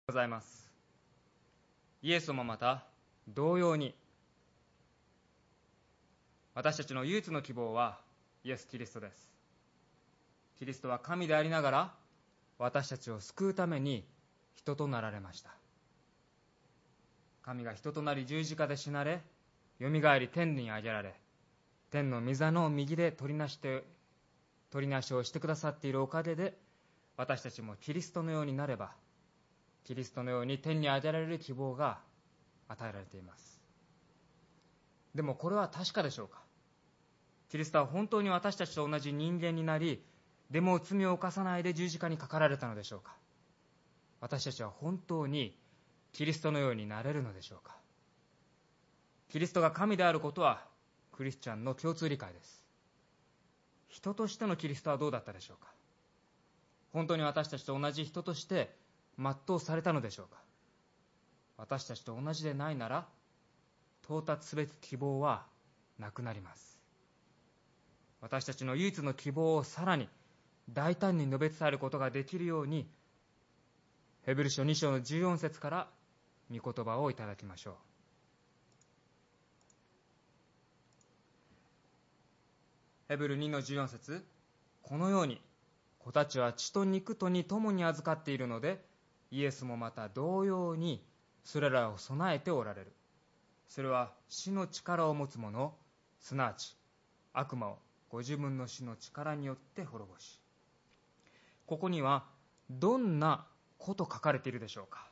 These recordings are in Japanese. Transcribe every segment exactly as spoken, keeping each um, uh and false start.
ございます。イエスもまた同様に、私たちの唯一の希望はイエス・キリストです。キリストは神でありながら私たちを救うために人となられました。神が人となり十字架で死なれ、よみがえり天に上げられ、天の御座の右で取りなして取りなしをしてくださっているおかげで、私たちもキリストのようになれば、キリストのように天に上げられる希望が与えられています。でもこれは確かでしょうか。キリストは本当に私たちと同じ人間になり、でも罪を犯さないで十字架にかかられたのでしょうか。私たちは本当にキリストのようになれるのでしょうか。キリストが神であることはクリスチャンの共通理解です。人としてのキリストはどうだったでしょうか。本当に私たちと同じ人として全うされたのでしょうか。私たちと同じでないなら、到達すべき希望はなくなります。私たちの唯一の希望をさらに大胆に述べ伝えることができるように、ヘブル書に章のじゅうよん節から御言葉をいただきましょう。ヘブルにのじゅうよん節、このように子たちは血と肉とに共に預かっているので、イエスもまた同様にそれらを備えておられる。それは死の力を持つ者、すなわち悪魔をご自分の死の力によって滅ぼし。ここにはどんな子と書かれているでしょうか。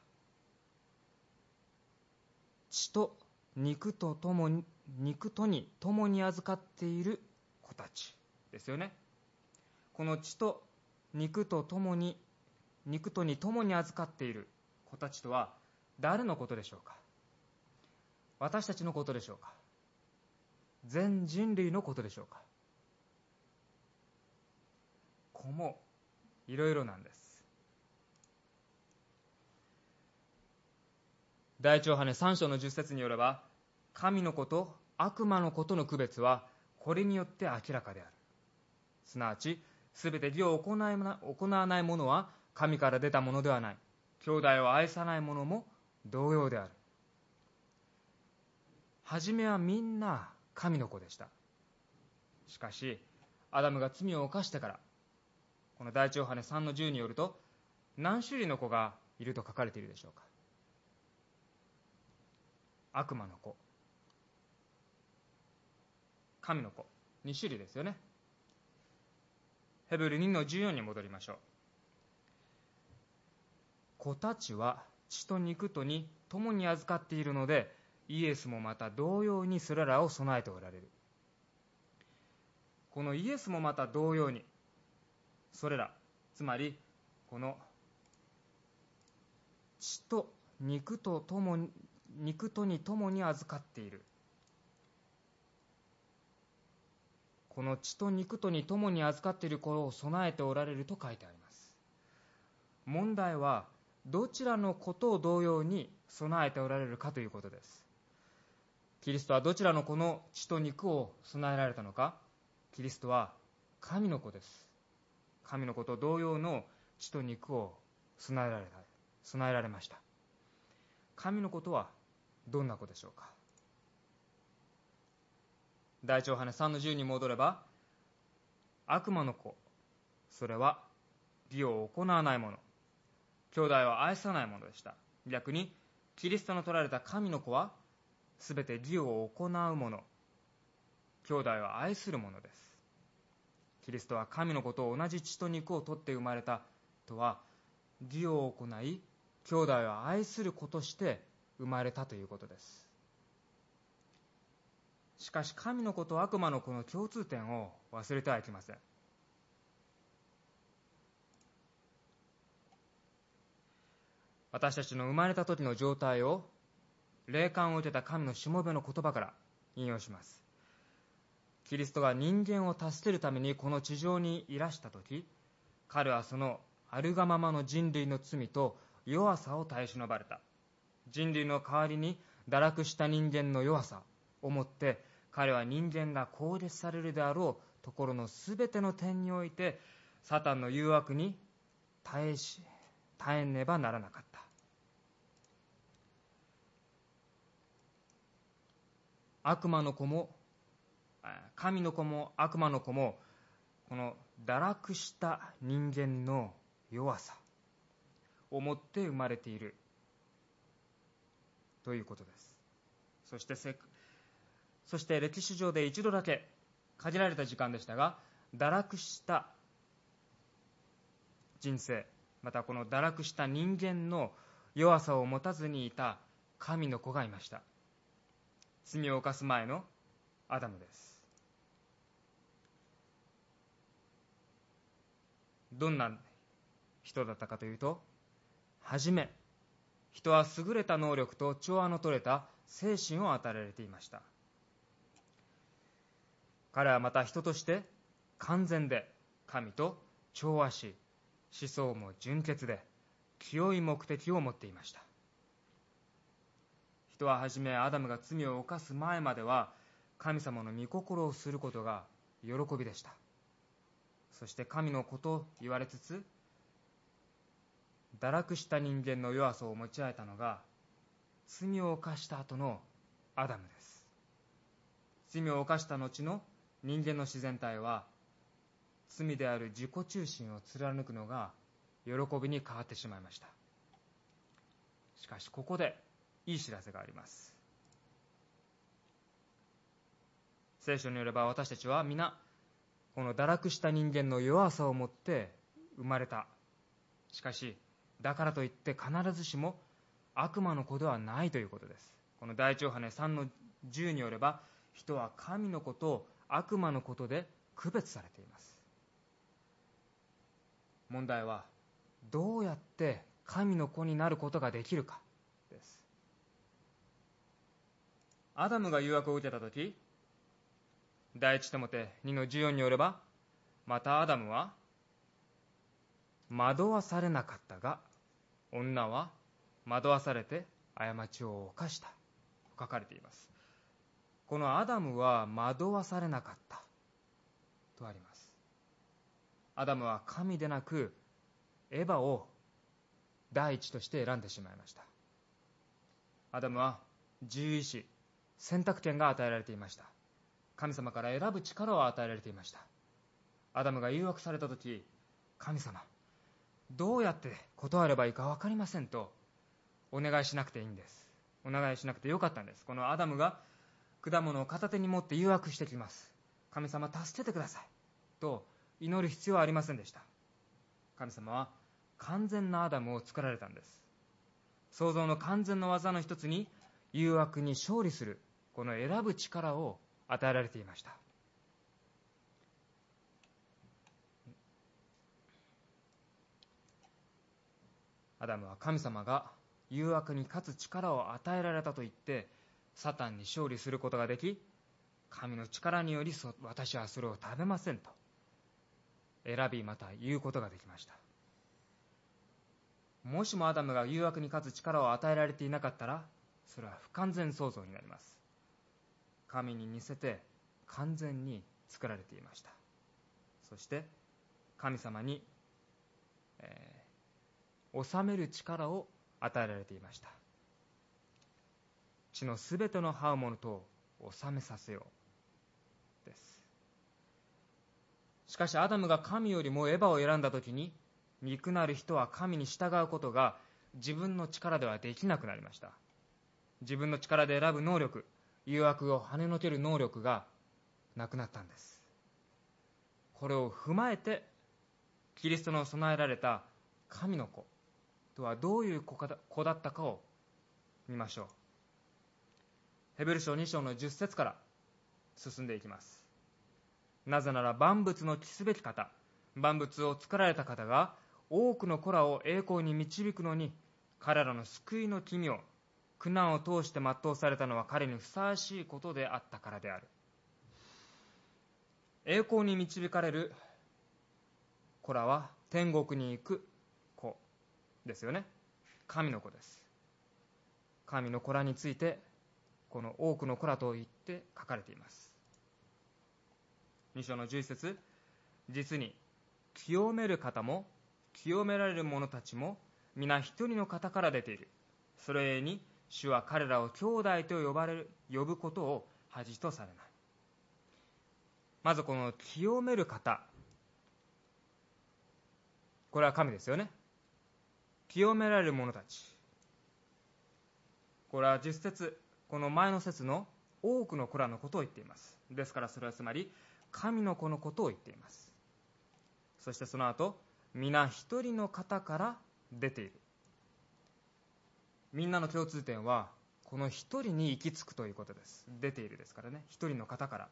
血と肉とともに肉とに共に預かっている子たちですよね。この血と肉とともに肉とに共に預かっている子たちとは誰のことでしょうか。私たちのことでしょうか。全人類のことでしょうか。子もいろいろなんです。第一ヨハネさん章のじゅっ節によれば、神の子と悪魔の子との区別はこれによって明らかである。すなわちすべて義を行わない者は神から出たものではない。兄弟を愛さない者も同様である。はじめはみんな神の子でした。しかしアダムが罪を犯してから、この第一ヨハネさんのじゅうによると、何種類の子がいると書かれているでしょうか。悪魔の子、神の子、に種類ですよね。ヘブルにのじゅうよんに戻りましょう。子たちは血と肉とに共に預かっているので、イエスもまた同様にそれらを備えておられる。このイエスもまた同様に、それら、つまりこの血と肉とともに肉とに共に預かっている、この血と肉とに共に預かっている子を備えておられると書いてあります。問題はどちらのことを同様に備えておられるかということです。キリストはどちらの子の血と肉を備えられたのか。キリストは神の子です。神の子と同様の血と肉を備えられた備えられました。神の子とはどんな子でしょうか。第一ヨハネさんのじゅうに戻れば、悪魔の子、それは義を行わない者、兄弟を愛さない者でした。逆にキリストの取られた神の子はすべて義を行う者、兄弟を愛する者です。キリストは神の子と同じ血と肉を取って生まれたとは、義を行い兄弟を愛する子として生まれたということです。しかし神の子と悪魔の子の共通点を忘れてはいけません。私たちの生まれた時の状態を霊感を受けた神のしもべの言葉から引用します。キリストが人間を助けるためにこの地上にいらした時、彼はそのあるがままの人類の罪と弱さを耐え忍ばれた。人類の代わりに堕落した人間の弱さをもって、彼は人間が攻撃されるであろうところのすべての点においてサタンの誘惑に耐えし耐えねばならなかった。 悪魔の子も神の子も悪魔の子もこの堕落した人間の弱さをもって生まれているということです。そしてせそして歴史上で一度だけ限られた時間でしたが、堕落した人生、またこの堕落した人間の弱さを持たずにいた神の子がいました。罪を犯す前のアダムです。どんな人だったかというと、はじめ人は優れた能力と調和の取れた精神を与えられていました。彼はまた人として完全で神と調和し、思想も純潔で清い目的を持っていました。人ははじめアダムが罪を犯す前までは神様の御心をすることが喜びでした。そして神の子と言われつつ、堕落した人間の弱さを持ち合えたのが罪を犯した後のアダムです。罪を犯した後の人間の自然体は罪である自己中心を貫くのが喜びに変わってしまいました。しかしここでいい知らせがあります。聖書によれば私たちは皆この堕落した人間の弱さを持って生まれた。しかしだからといって必ずしも悪魔の子ではないということです。この第一ヨハネさんのじゅうによれば、人は神の子と悪魔のことで区別されています。問題はどうやって神の子になることができるかです。アダムが誘惑を受けたとき、第一テモテにのじゅうよんによれば、またアダムは惑わされなかったが、女は惑わされて過ちを犯したと書かれています。このアダムは惑わされなかったとあります。アダムは神でなくエバを第一として選んでしまいました。アダムは自由意志、選択権が与えられていました。神様から選ぶ力を与えられていました。アダムが誘惑されたとき、神様、どうやって断ればいいか分かりませんとお願いしなくていいんです。お願いしなくてよかったんです。このアダムが果物を片手に持って誘惑してきます。神様、助けてくださいと祈る必要はありませんでした。神様は完全なアダムを作られたんです。創造の完全な技の一つに誘惑に勝利するこの選ぶ力を与えられていました。アダムは神様が誘惑に勝つ力を与えられたと言ってサタンに勝利することができ、神の力により私はそれを食べませんと選び、また言うことができました。もしもアダムが誘惑に勝つ力を与えられていなかったら、それは不完全創造になります。神に似せて完全に作られていました。そして神様に、えー治める力を与えられていました。地のすべての這うものと治めさせようです。しかしアダムが神よりもエバを選んだときに、肉なる人は神に従うことが自分の力ではできなくなりました。自分の力で選ぶ能力、誘惑を跳ねのける能力がなくなったんです。これを踏まえてキリストの備えられた神の子とはどういう子だったかを見ましょう。ヘブル書に章のじゅっ節から進んでいきます。なぜなら万物の来すべき方、万物を作られた方が多くの子らを栄光に導くのに、彼らの救いの奇妙、苦難を通して全うされたのは彼にふさわしいことであったからである。栄光に導かれる子らは天国に行く子ですよね。神の子です。神の子らについてこの多くの子らと言って書かれています。に章のじゅういち節、実に清める方も清められる者たちも皆一人の方から出ている。それに主は彼らを兄弟と呼ばれる呼ぶことを恥とされない。まずこの清める方、これは神ですよね。清められる者たち、これはじゅっ節、この前の節の多くの子らのことを言っています。ですからそれはつまり神の子のことを言っています。そしてその後、皆一人の方から出ている。みんなの共通点はこの一人に行き着くということです。出ているですからね、一人の方から。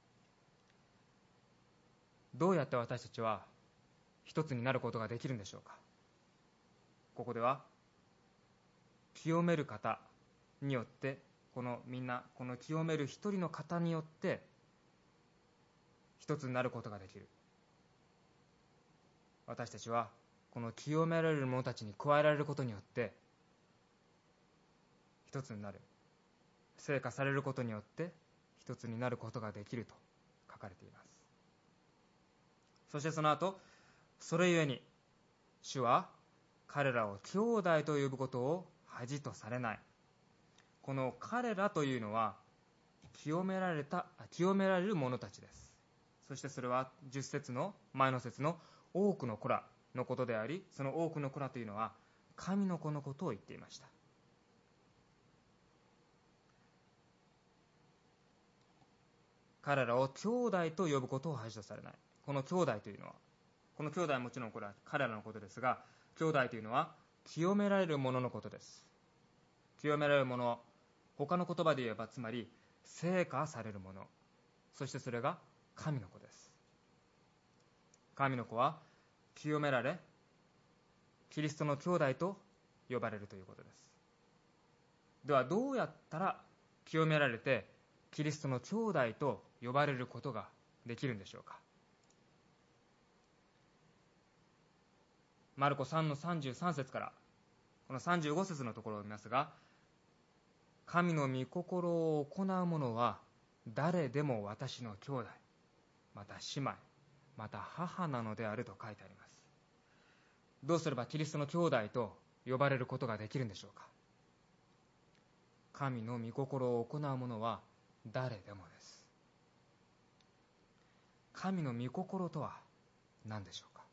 どうやって私たちは一つになることができるんでしょうか。ここでは清める方によって、このみんなこの清める一人の方によって一つになることができる。私たちはこの清められる者たちに加えられることによって一つになる、成果されることによって一つになることができると書かれています。そしてその後、それゆえに主は彼らを兄弟と呼ぶことを恥とされない。この彼らというのは清められた清められる者たちです。そしてそれはじゅっ節の前の節の多くの子らのことであり、その多くの子らというのは神の子のことを言っていました。彼らを兄弟と呼ぶことを恥とされない。この兄弟というのは、この兄弟はもちろんこれは彼らのことですが、兄弟というのは清められる者のことです。清められる者、他の言葉で言えばつまり成果される者、そしてそれが神の子です。神の子は清められ、キリストの兄弟と呼ばれるということです。ではどうやったら清められてキリストの兄弟と呼ばれることができるんでしょうか。マルコさんのさんじゅうさん節からこのさんじゅうご節のところを見ますが、神の御心を行う者は誰でも私の兄弟、また姉妹、また母なのであると書いてあります。どうすればキリストの兄弟と呼ばれることができるんでしょうか。神の御心を行う者は誰でもです。神の御心とは何でしょうか。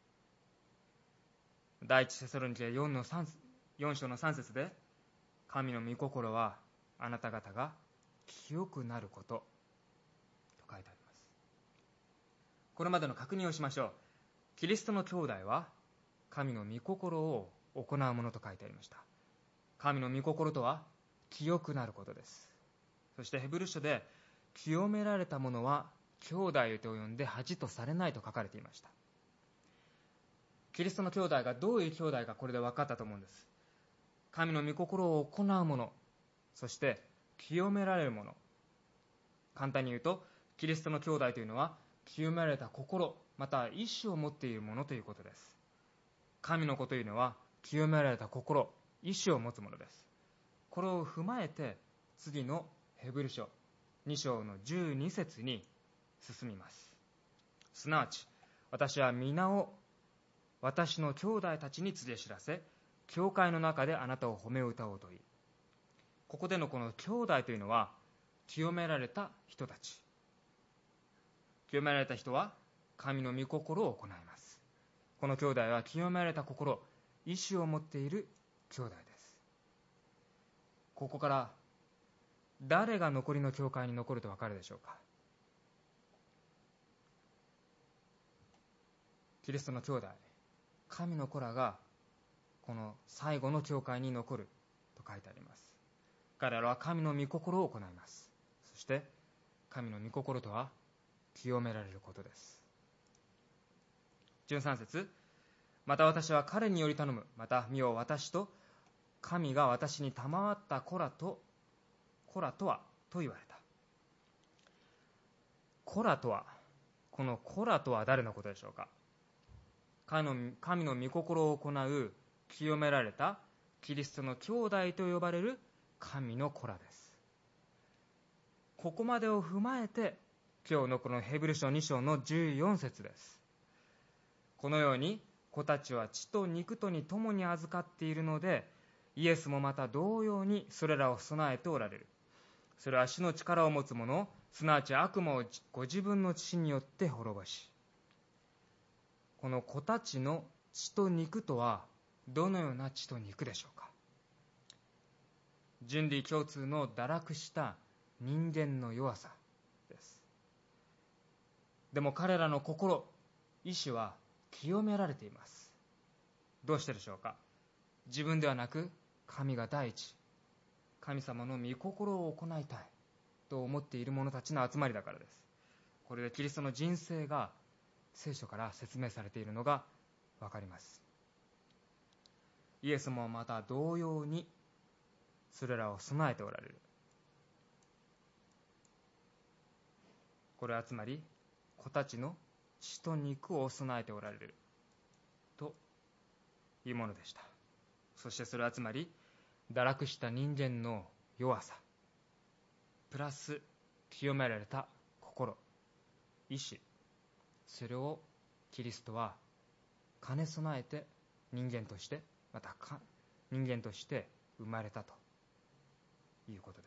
第一テサロニケ 4, の3 4章のさん節で、神の御心はあなた方が清くなることと書いてあります。これまでの確認をしましょう。キリストの兄弟は神の御心を行うものと書いてありました。神の御心とは清くなることです。そしてヘブル書で清められた者は兄弟と呼んで恥とされないと書かれていました。キリストの兄弟がどういう兄弟かこれで分かったと思うんです。神の御心を行う者、そして清められる者。簡単に言うと、キリストの兄弟というのは清められた心、また意志を持っている者ということです。神の子というのは清められた心、意志を持つ者です。これを踏まえて次のヘブル書に章のじゅうに節に進みます。すなわち私は皆を私の兄弟たちに告げ知らせ、教会の中であなたを褒め歌おうといい。ここでのこの兄弟というのは清められた人たち。清められた人は神の御心を行います。この兄弟は清められた心、意志を持っている兄弟です。ここから誰が残りの教会に残ると分かるでしょうか。キリストの兄弟、神の子らがこの最後の教会に残ると書いてあります。彼らは神の御心を行います。そして神の御心とは清められることです。じゅうさん節、また私は彼により頼む。また見よ、私と神が私に賜った子らと子らとはと言われた。子らとは、この子らとは誰のことでしょうか。神の、神の御心を行う清められたキリストの兄弟と呼ばれる神の子らです。ここまでを踏まえて今日のこのヘブル書に章のじゅうよん節です。このように子たちは血と肉とに共に預かっているので、イエスもまた同様にそれらを備えておられる。 それは死の力を持つ者、すなわち悪魔をご自分の血によって滅ぼし、この子たちの血と肉とはどのような血と肉でしょうか。人類共通の堕落した人間の弱さです。でも彼らの心、意志は清められています。どうしてでしょうか。自分ではなく神が第一、神様の御心を行いたいと思っている者たちの集まりだからです。これでキリストの人生が聖書から説明されているのがわかります。イエスもまた同様にそれらを備えておられる。これはつまり子たちの血と肉を備えておられるというものでした。そしてそれはつまり堕落した人間の弱さプラス清められた心、意志、それをキリストは兼ね備えて人間としてまた人間として生まれたということです。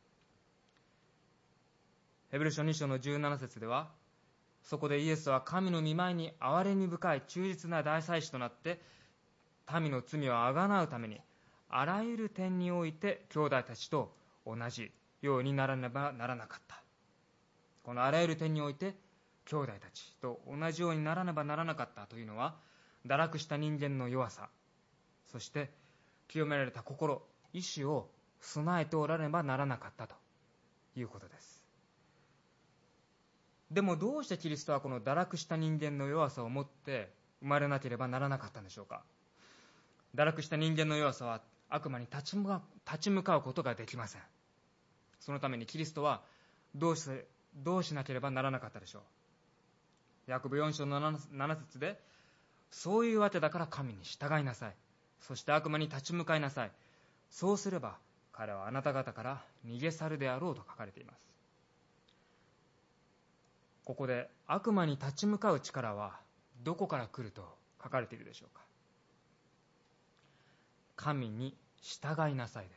ヘブル書に章のじゅうなな節では、そこでイエスは神の御前に憐れみ深い忠実な大祭司となって民の罪をあがなうためにあらゆる点において兄弟たちと同じようにならねばならなかった。このあらゆる点において兄弟たちと同じようにならねばならなかったというのは、堕落した人間の弱さ、そして清められた心、意志を備えておらねばならなかったということです。でもどうしてキリストはこの堕落した人間の弱さを持って生まれなければならなかったんでしょうか。堕落した人間の弱さは悪魔に立ち向かう、立ち向かうことができません。そのためにキリストはどうし、どうしなければならなかったでしょう。ヤコブよん章のなな節で、そういうわけだから神に従いなさい。そして悪魔に立ち向かいなさい。そうすれば彼はあなた方から逃げ去るであろうと書かれています。ここで悪魔に立ち向かう力はどこから来ると書かれているでしょうか。神に従いなさいです。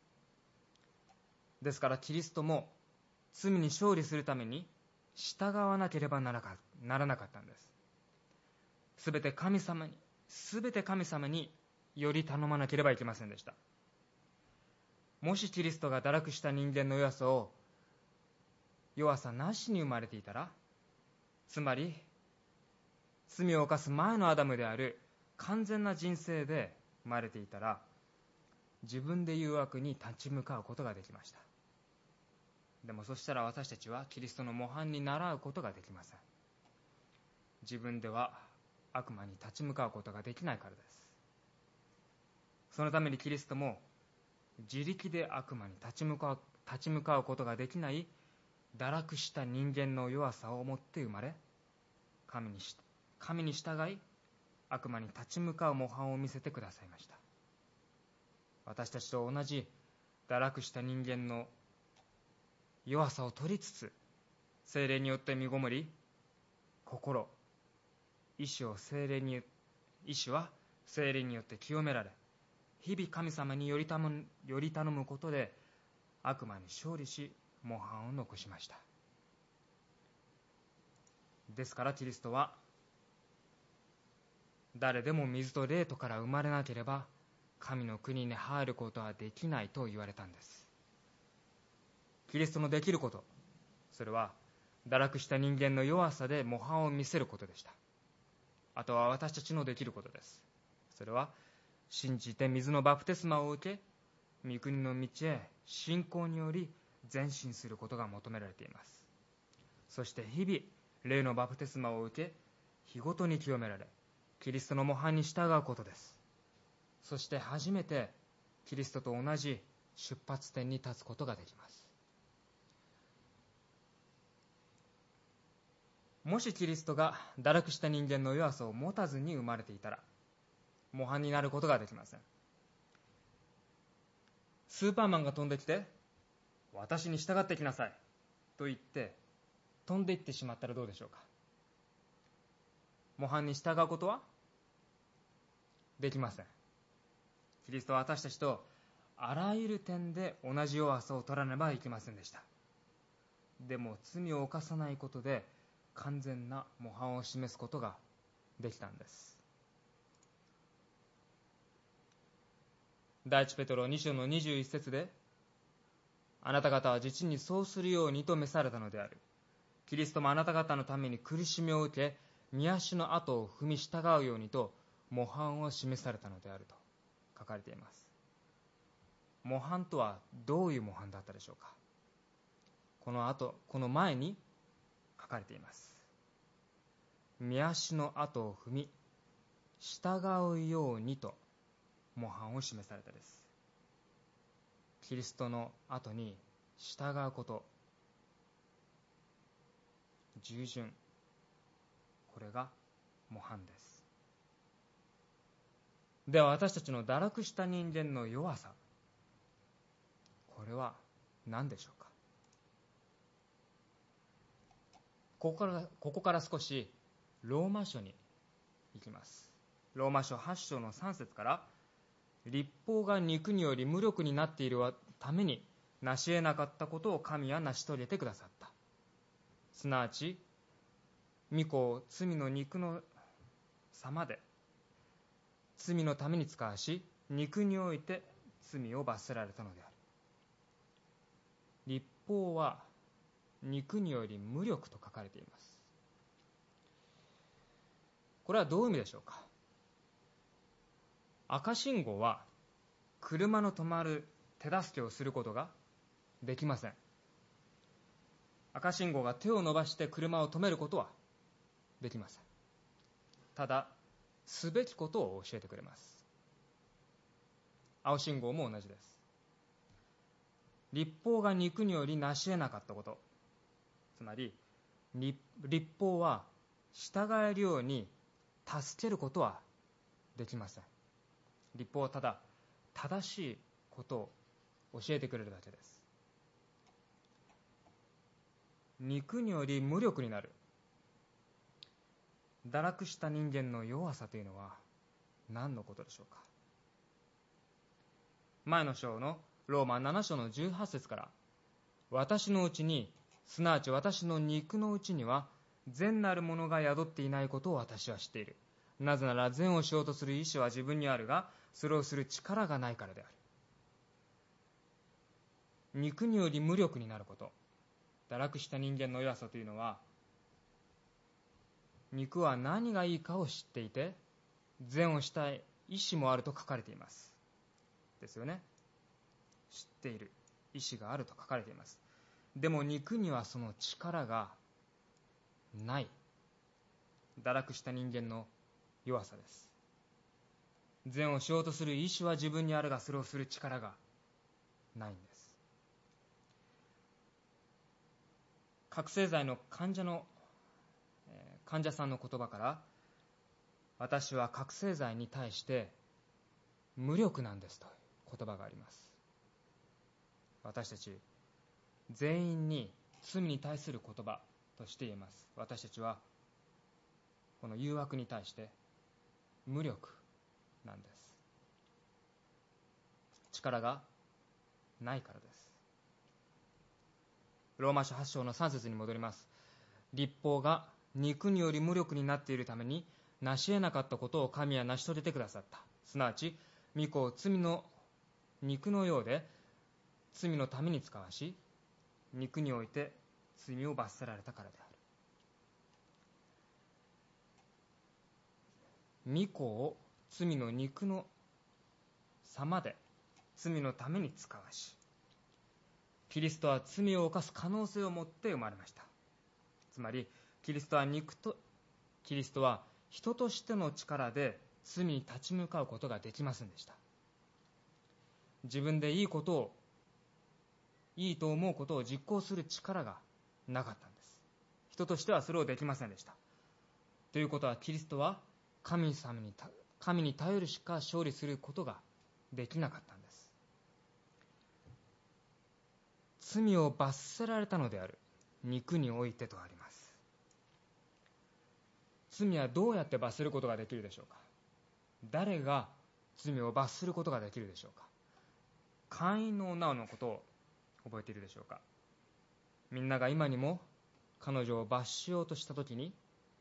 ですからキリストも罪に勝利するために従わなければならなかったんです。すべて神様に、すべて神様により頼まなければいけませんでした。もしキリストが堕落した人間の弱さを弱さなしに生まれていたら、つまり罪を犯す前のアダムである完全な人生で生まれていたら、自分で誘惑に立ち向かうことができました。でもそしたら私たちはキリストの模範に倣うことができません。自分では悪魔に立ち向かうことができないからです。そのためにキリストも自力で悪魔に立ち向かう、立ち向かうことができない堕落した人間の弱さを持って生まれ、神にし、神に従い悪魔に立ち向かう模範を見せてくださいました。私たちと同じ堕落した人間の弱さを取りつつ、聖霊によって身ごもり、心、意志を聖霊に、意志は聖霊によって清められ、日々神様により頼む、より頼むことで悪魔に勝利し、模範を残しました。ですからキリストは、誰でも水と霊とから生まれなければ神の国に入ることはできないと言われたんです。キリストのできること、それは堕落した人間の弱さで模範を見せることでした。あとは私たちのできることです。それは信じて水のバプテスマを受け、御国の道へ信仰により前進することが求められています。そして日々霊のバプテスマを受け、日ごとに清められ、キリストの模範に従うことです。そして初めてキリストと同じ出発点に立つことができます。もしキリストが堕落した人間の弱さを持たずに生まれていたら、模範になることができません。スーパーマンが飛んできて、私に従ってきなさいと言って飛んでいってしまったらどうでしょうか。模範に従うことはできません。キリストは私たちとあらゆる点で同じ弱さを取らねばいけませんでした。でも罪を犯さないことで完全な模範を示すことができたんです。第一ペテロに章のにじゅういち節で、あなた方は実にそうするようにと召されたのである。キリストもあなた方のために苦しみを受け、御足の後を踏み従うようにと模範を示されたのであると書かれています。模範とはどういう模範だったでしょうか。この後、この前に書かれています。御足の後を踏み従うようにと模範を示されたです。キリストの後に従うこと、従順、これが模範です。では私たちの堕落した人間の弱さ、これは何でしょうか。ここから、ここから少しローマ書に行きます。ローマ書はち章のさん節から、律法が肉により無力になっているために成し得なかったことを神は成し遂げてくださった。すなわち御子を罪の肉の様で罪のために使わし、肉において罪を罰せられたのである。律法は肉により無力と書かれています。これはどういう意味でしょうか。赤信号は車の止まる手助けをすることができません。赤信号が手を伸ばして車を止めることはできません。ただ、すべきことを教えてくれます。青信号も同じです。律法が肉により成し得なかったこと、つまり律法は従えるように助けることはできません。律法はただ正しいことを教えてくれるだけです。肉により無力になる、堕落した人間の弱さというのは何のことでしょうか。前の章のローマなな章のじゅうはち節から、私のうちに、すなわち私の肉のうちには善なるものが宿っていないことを私は知っている。なぜなら善をしようとする意志は自分にあるが、それをする力がないからである。肉により無力になること、堕落した人間の弱さというのは、肉は何がいいかを知っていて、善をしたい意志もあると書かれています。ですよね。知っている意志があると書かれています。でも肉にはその力がない。堕落した人間の弱さです。善をしようとする意志は自分にあるが、それをする力がないんです。覚醒剤の患者の患者さんの言葉から、私は覚醒剤に対して無力なんですという言葉があります。私たち全員に罪に対する言葉として言えます。私たちはこの誘惑に対して無力なんです。力がないからです。ローマ書はち章のさん節に戻ります。律法が肉により無力になっているために成し得なかったことを神は成し遂げてくださった。すなわち御子を罪の肉のようで罪のために使わし、肉において罪を罰せられたからである。御子を罪の肉の様で罪のために使わし、キリストは罪を犯す可能性を持って生まれました。つまりキリストは肉とキリストは人としての力で罪に立ち向かうことができませんでした。自分でいいことをいいと思うことを実行する力がなかったんです。人としてはそれをできませんでした。ということは、キリストは神様に神に頼るしか勝利することができなかったんです。罪を罰せられたのである、肉においてとあります。罪はどうやって罰することができるでしょうか。誰が罪を罰することができるでしょうか。 会員の女のことを覚えているでしょうか。みんなが今にも彼女を罰しようとしたときに、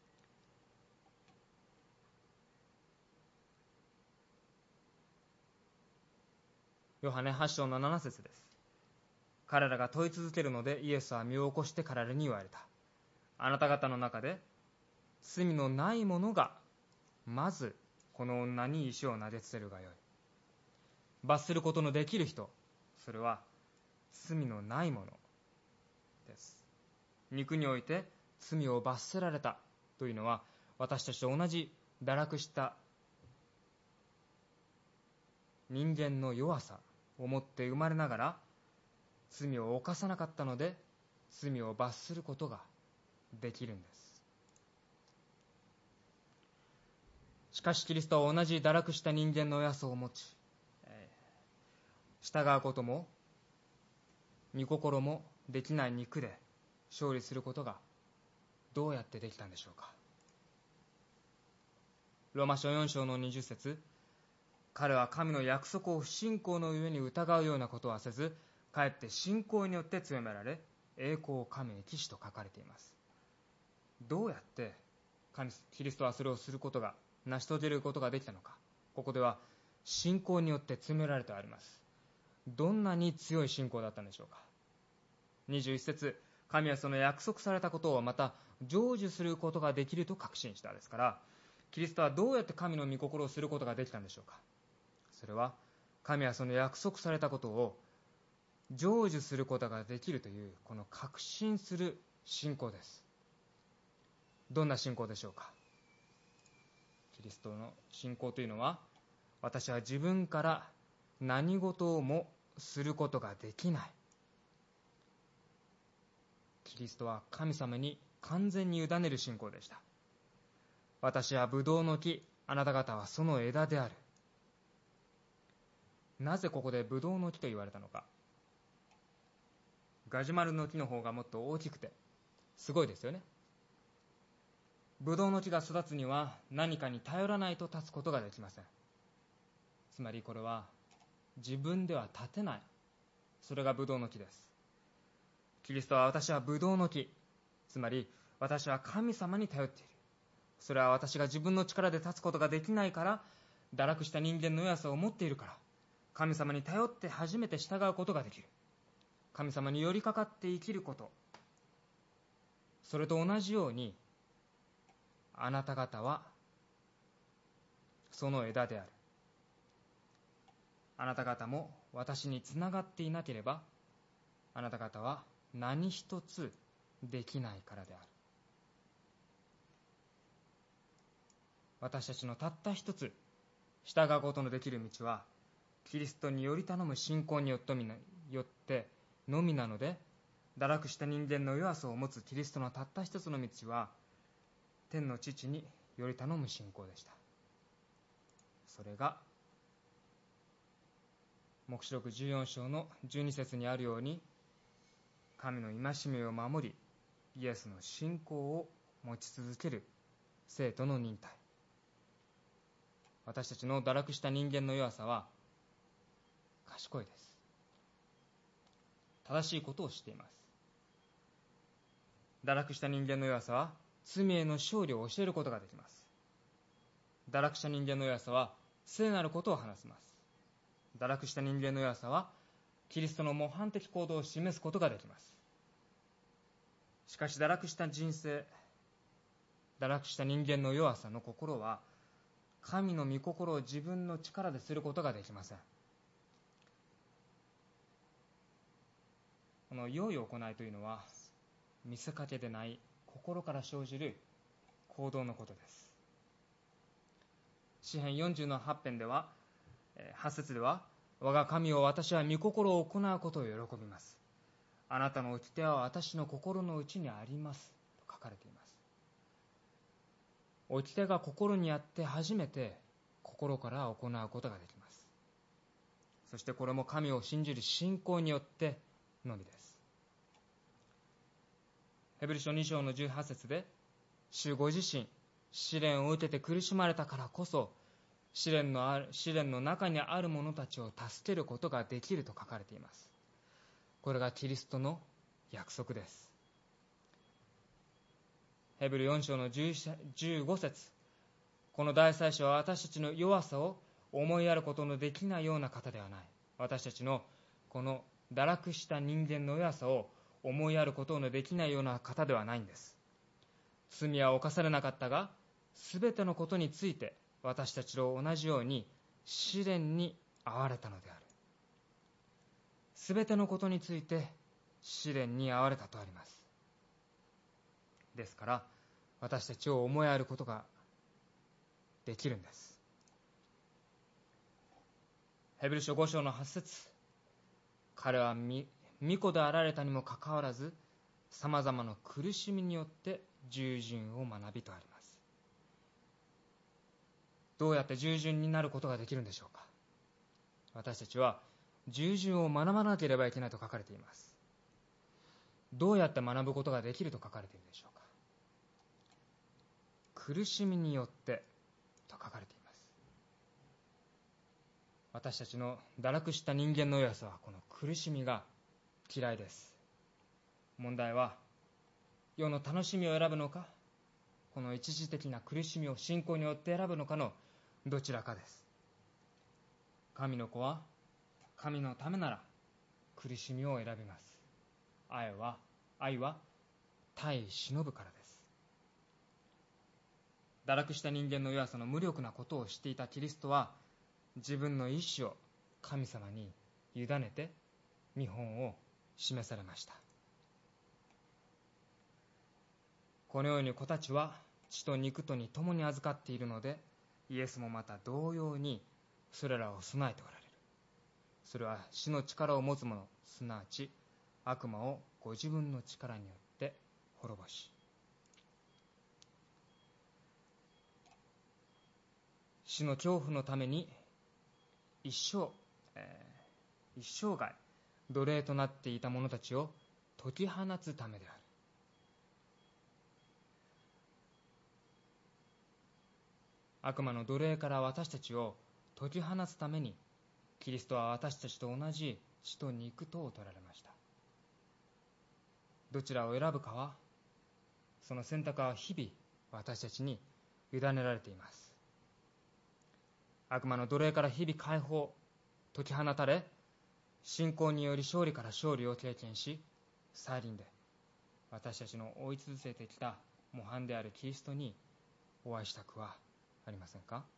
ヨハネはち章のなな節です。彼らが問い続けるので、イエスは身を起こして彼らに言われた。あなた方の中で罪のない者がまずこの女に石を投げつけるがよい。罰することのできる人、それは罪のない者です。肉において罪を罰せられたというのは、私たちと同じ堕落した人間の弱さを持って生まれながら罪を犯さなかったので、罪を罰することができるんです。しかしキリストは同じ堕落した人間の弱さを持ち、従うことも御心もできない肉で勝利することがどうやってできたんでしょうか。ローマ書よん章のにじゅう節、彼は神の約束を不信仰の上に疑うようなことはせず、かえって信仰によって強められ、栄光を神に帰しと書かれています。どうやって神キリストはそれをすることが、成し遂げることができたのか。ここでは信仰によって強められてあります。どんなに強い信仰だったんでしょうか。にじゅういち節、神はその約束されたことをまた成就することができると確信したですから、キリストはどうやって神の御心をすることができたんでしょうか。それは神はその約束されたことを成就することができるという、この確信する信仰です。どんな信仰でしょうか。キリストの信仰というのは、私は自分から何事をもすることができない。キリストは神様に完全に委ねる信仰でした。私はブドウの木、あなた方はその枝である。なぜここでブドウの木と言われたのか。ガジュマルの木の方がもっと大きくてすごいですよね。ブドウの木が育つには何かに頼らないと立つことができません。つまりこれは自分では立てない、それがブドウの木です。キリストは、私はブドウの木、つまり私は神様に頼っている。それは私が自分の力で立つことができないから、堕落した人間の弱さを持っているから、神様に頼って初めて従うことができる。神様に寄りかかって生きること、それと同じように、あなた方はその枝である。あなた方も私につながっていなければ、あなた方は何一つできないからである。私たちのたった一つ従うことのできる道は、キリストにより頼む信仰によってのみなので、堕落した人間の弱さを持つキリストのたった一つの道は、天の父により頼む信仰でした。それが黙示録じゅうよん章のじゅうに節にあるように、神の戒めを守り、イエスの信仰を持ち続ける生徒の忍耐。私たちの堕落した人間の弱さは賢いです。正しいことを知っています。堕落した人間の弱さは罪への勝利を教えることができます。堕落した人間の弱さは聖なることを話せます。堕落した人間の弱さはキリストの模範的行動を示すことができます。しかし堕落した人生、堕落した人間の弱さの心は、神の御心を自分の力ですることができません。この良い行いというのは、見せかけでない心から生じる行動のことです。詩編よんじゅうのはち編では、はち節では、我が神を私は御心を行うことを喜びます。あなたの掟は私の心の内にありますと書かれています。掟が心にあって初めて心から行うことができます。そしてこれも神を信じる信仰によってのみです。ヘブル書に章のじゅうはち節で、主ご自身試練を受けて苦しまれたからこそ試練のある試練の中にある者たちを助けることができると書かれています。これがキリストの約束です。ヘブルよん章のじゅうご節、この大祭司は私たちの弱さを思いやることのできないような方ではない。私たちのこの堕落した人間の弱さを思いやることのできないような方ではないんです。罪は犯されなかったが、すべてのことについて私たちと同じように試練に遭われたのである。すべてのことについて試練に遭われたとあります。ですから私たちを思いやることができるんです。ヘブル書ご章のはち節、彼は御子であられたにもかかわらず、さまざまな苦しみによって従順を学びとあります。どうやって従順になることができるんでしょうか。私たちは従順を学ばなければいけないと書かれています。どうやって学ぶことができると書かれているでしょうか。苦しみによってと書かれています。私たちの堕落した人間の弱さはこの苦しみが嫌いです。問題は世の楽しみを選ぶのか、この一時的な苦しみを信仰によって選ぶのかのどちらかです。神の子は神のためなら苦しみを選びます。愛は愛は耐え忍ぶからです。堕落した人間の弱さの無力なことを知っていたキリストは、自分の意志を神様に委ねて見本を示されました。このように子たちは血と肉とに共に預かっているので、イエスもまた同様にそれらを備えておられる。それは死の力を持つ者、すなわち悪魔をご自分の力によって滅ぼし、死の恐怖のために一生、えー、一生涯奴隷となっていた者たちを解き放つためである。悪魔の奴隷から私たちを解き放つために、キリストは私たちと同じ血と肉とを取られました。どちらを選ぶかは、その選択は日々私たちに委ねられています。悪魔の奴隷から日々解放、解き放たれ、信仰により勝利から勝利を経験し、再臨で私たちの追い続けてきた模範であるキリストにお会いしたくはありませんか。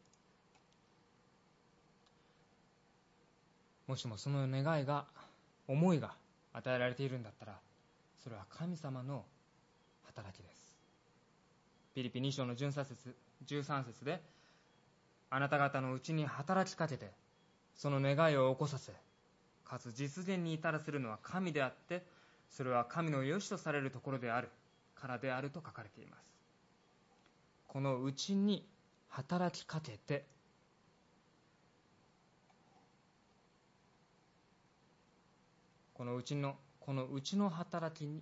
もしもその願いが、思いが与えられているんだったら、それは神様の働きです。ピリピに章のじゅうさん節、じゅうさん節で、あなた方のうちに働きかけて、その願いを起こさせ、かつ実現に至らせるのは神であって、それは神の良しとされるところであるからであると書かれています。このうちに働きかけて、このうちのこのうちの働きに、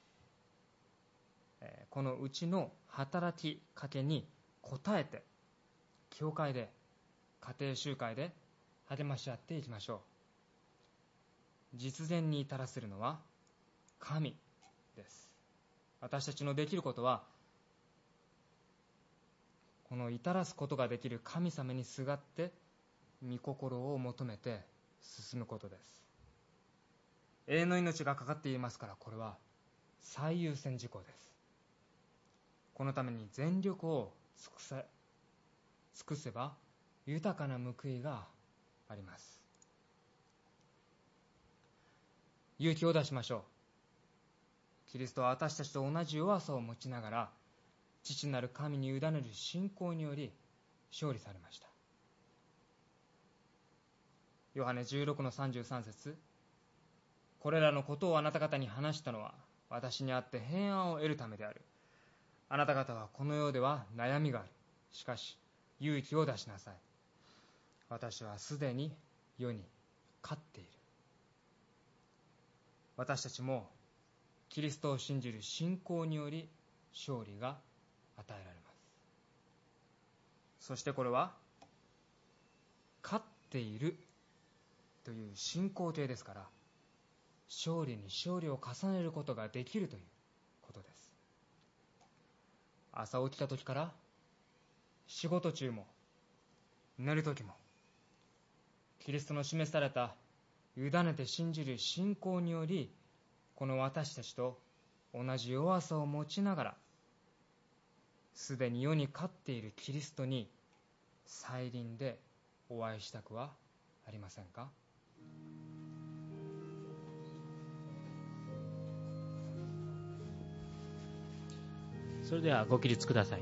このうちの働きかけに応えて、教会で、家庭集会で励まし合っていきましょう。実現に至らせるのは神です。私たちのできることは、この至らすことができる神様にすがって御心を求めて進むことです。永遠の命がかかっていますから、これは最優先事項です。このために全力を尽くせ、尽くせば豊かな報いがあります。勇気を出しましょう。キリストは私たちと同じ弱さを持ちながら、父なる神に委ねる信仰により勝利されました。ヨハネじゅうろくのさんじゅうさん節、これらのことをあなた方に話したのは、私にあって平安を得るためである。あなた方はこの世では悩みがある。しかし勇気を出しなさい。私はすでに世に勝っている。私たちもキリストを信じる信仰により勝利が与えられます。そしてこれは勝っているという信仰形ですから、勝利に勝利を重ねることができるということです。朝起きた時から仕事中も寝る時も、キリストの示された委ねて信じる信仰により、この私たちと同じ弱さを持ちながら、すでに世に勝っているキリストに再臨でお会いしたくはありませんか？ それではご起立ください。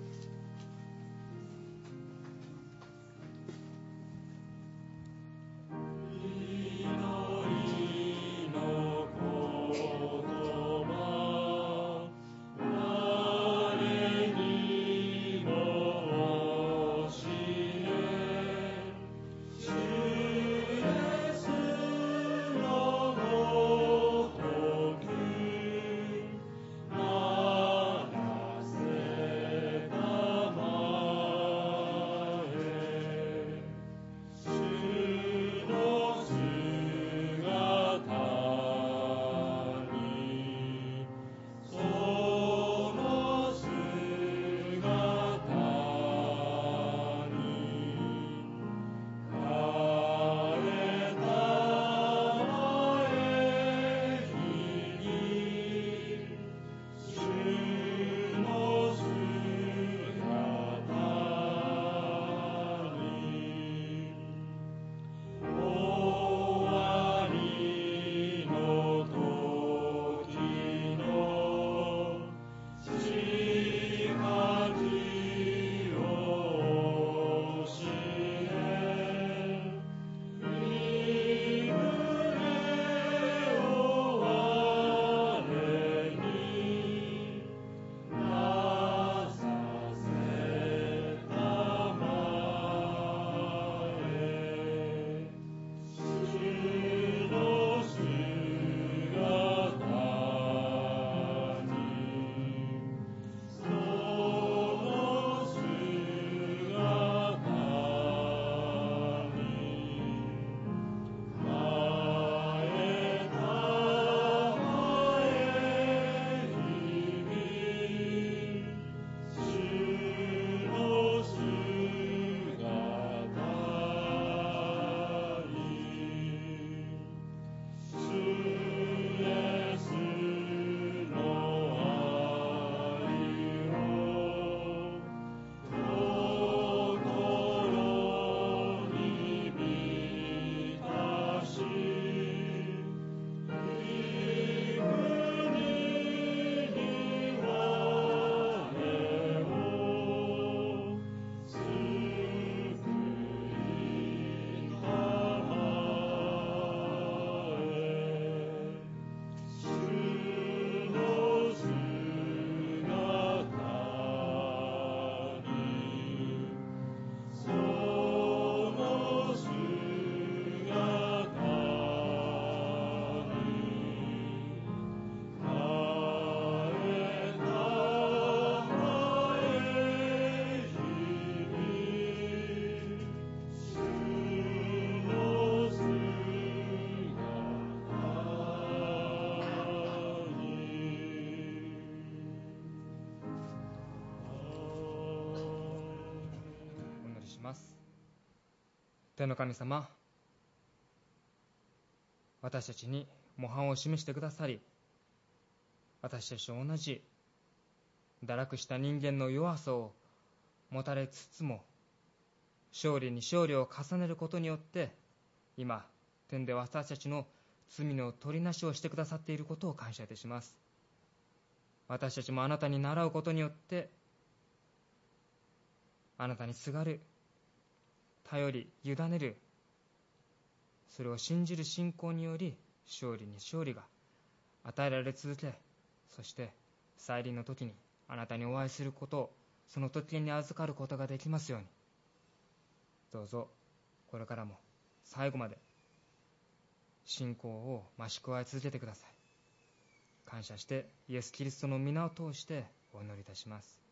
天の神様、私たちに模範を示してくださり、私たちと同じ堕落した人間の弱さを持たれつつも、勝利に勝利を重ねることによって、今天で私たちの罪の取りなしをしてくださっていることを感謝いたします。私たちもあなたに倣うことによって、あなたにすがる、頼り、委ねる、それを信じる信仰により、勝利に勝利が与えられ続け、そして再臨の時にあなたにお会いすることを、その時に預かることができますように、どうぞこれからも最後まで信仰を増し加え続けてください。感謝してイエス・キリストの皆を通してお祈りいたします。